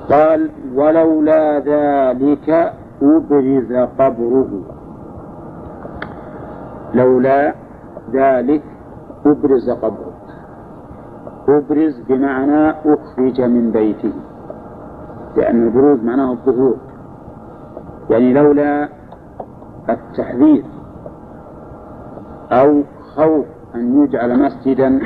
قال ولولا ذلك أبرز قبره. لولا ذلك أبرز قبره. أبرز بمعنى أخرج من بيته، لأن البروز معناه الظهور، يعني لولا التحذير أو خوف أن يجعل مسجدا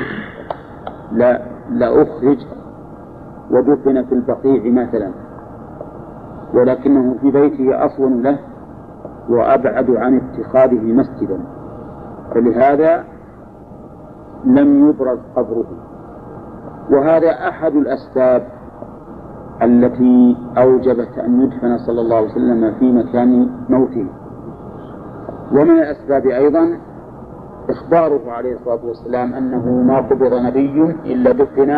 لأخرج ودفن في البقيع مثلا، ولكنه في بيته أصون له وأبعد عن اتخاذه مسجدا، فلهذا لم يبرز قبره. وهذا أحد الأسباب التي أوجبت أن يدفن صلى الله عليه وسلم في مكان موته. ومن الأسباب أيضا إخباره عليه الصلاة والسلام أنه ما قبض نبي إلا دفن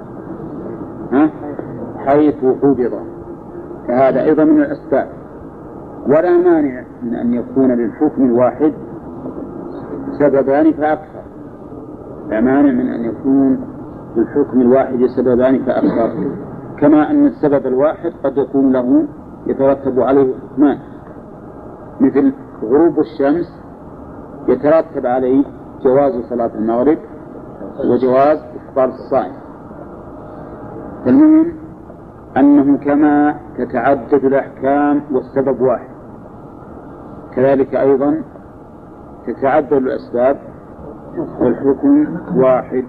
حيث قبض، فهذا أيضا من الأسباب. ولا مانع من أن يكون للحكم الواحد سببان فأكثر، لا مانع من أن يكون للحكم الواحد سببان فأكثر، كما أن السبب الواحد قد يكون له يترتب عليه حكمان، مثل غروب الشمس يترتب عليه جواز صلاة المغرب وجواز إفطار الصائم. المهم أنه كما تتعدد الأحكام والسبب واحد، كذلك أيضا تتعدد الأسباب والحكم واحد.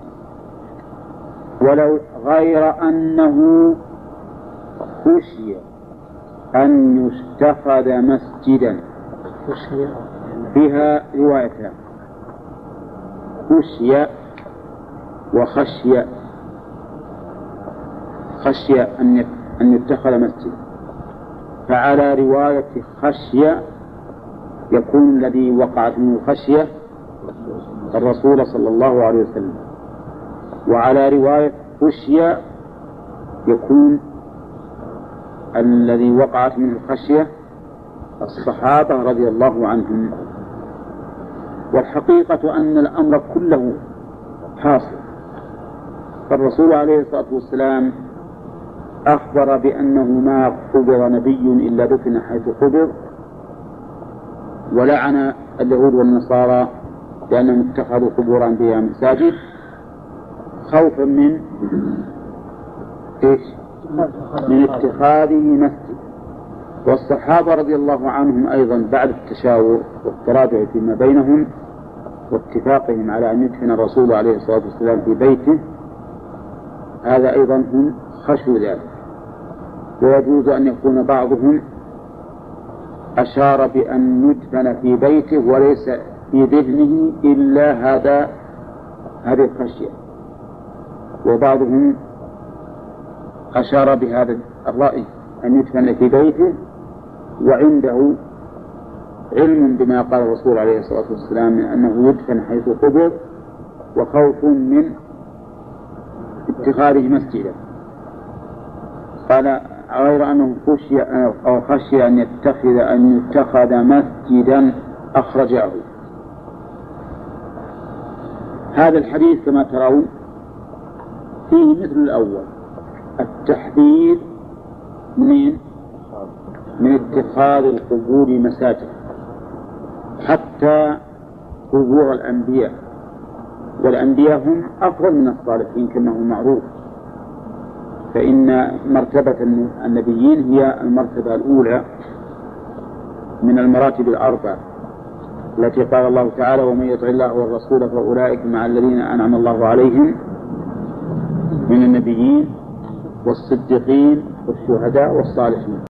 ولو غير أنه خشي أن يتخذ مسجدا، فيها روايتان، خشي وخشي. خشي أن يتخذ مسجد، فعلى رواية خشي يكون الذي وقعت منه خشية الرسول صلى الله عليه وسلم، وعلى رواية خشية يكون الذي وقعت منه الخشية الصحابة رضي الله عنهم. والحقيقة أن الأمر كله حاصل، فالرسول عليه الصلاة والسلام أخبر بأنه ما قبض نبي إلا دفن حيث قبض، ولعن اليهود والنصارى لأنهم اتخذوا قبور أنبياء مساجد خوفا من اتخاذه مسجد. والصحابة رضي الله عنهم أيضا بعد التشاور والتراجع فيما بينهم واتفاقهم على أن يدفن الرسول عليه الصلاة والسلام في بيته، هذا أيضا هم خشوا ذلك. ويجوز أن يكون بعضهم أشار بأن يدفن في بيته وليس في ذهنه إلا هذه الخشية، وبعضهم أشار بهذا الرأي أن يدفن في بيته وعنده علم بما قال الرسول عليه الصلاة والسلام من أنه يدفن حيث قبر، وخوف من اتخاذه مسجدا. قال غير أنه خشي أن يتخذ مسجدا أخرجه. هذا الحديث كما ترون فيه مثل الأول، التحذير من اتخاذ القبور مساجد، حتى قبور الأنبياء، والأنبياء هم أفضل من الصالحين كما هو معروف، فإن مرتبة النبيين هي المرتبة الأولى من المراتب الأربع التي قال الله تعالى ومن يطع الله والرسول فأولئك مع الذين أنعم الله عليهم من النبيين والصديقين والشهداء والصالحين.